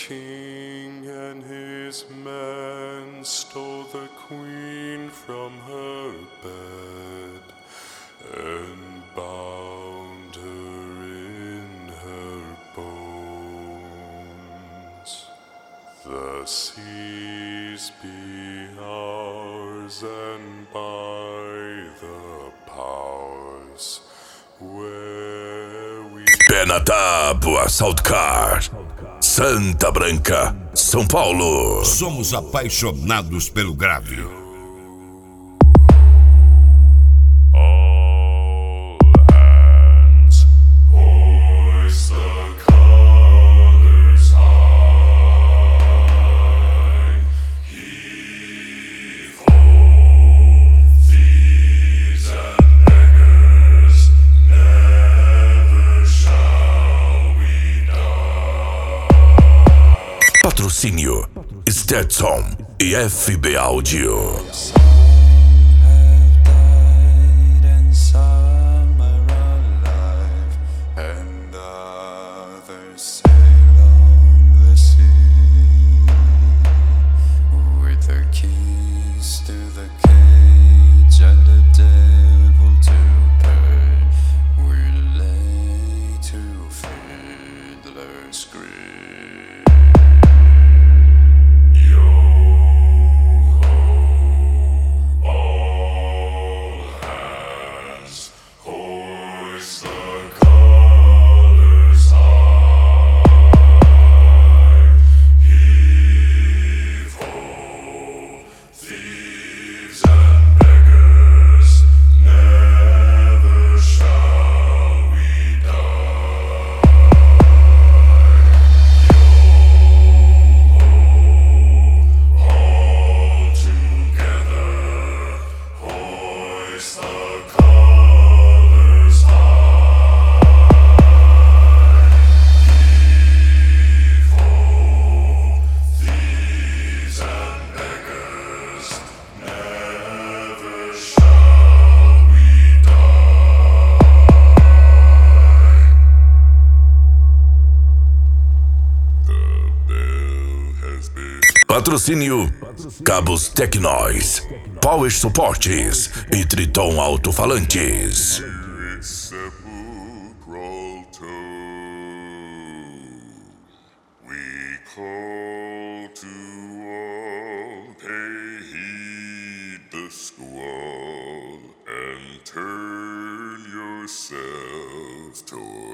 king and his men stole the queen from her bed and bound her in her bones. The seas be ours, and by the powers where we... Pé na tábua, Saltcar, Santa Branca, São Paulo. Somos apaixonados pelo grave. Patrocínio Stetson e FB Audio. Patrocínio Cabos Tecnóis, Power Suportes e Triton Alto-Falantes. We call to all, pay heed the squall, and turn yourself toward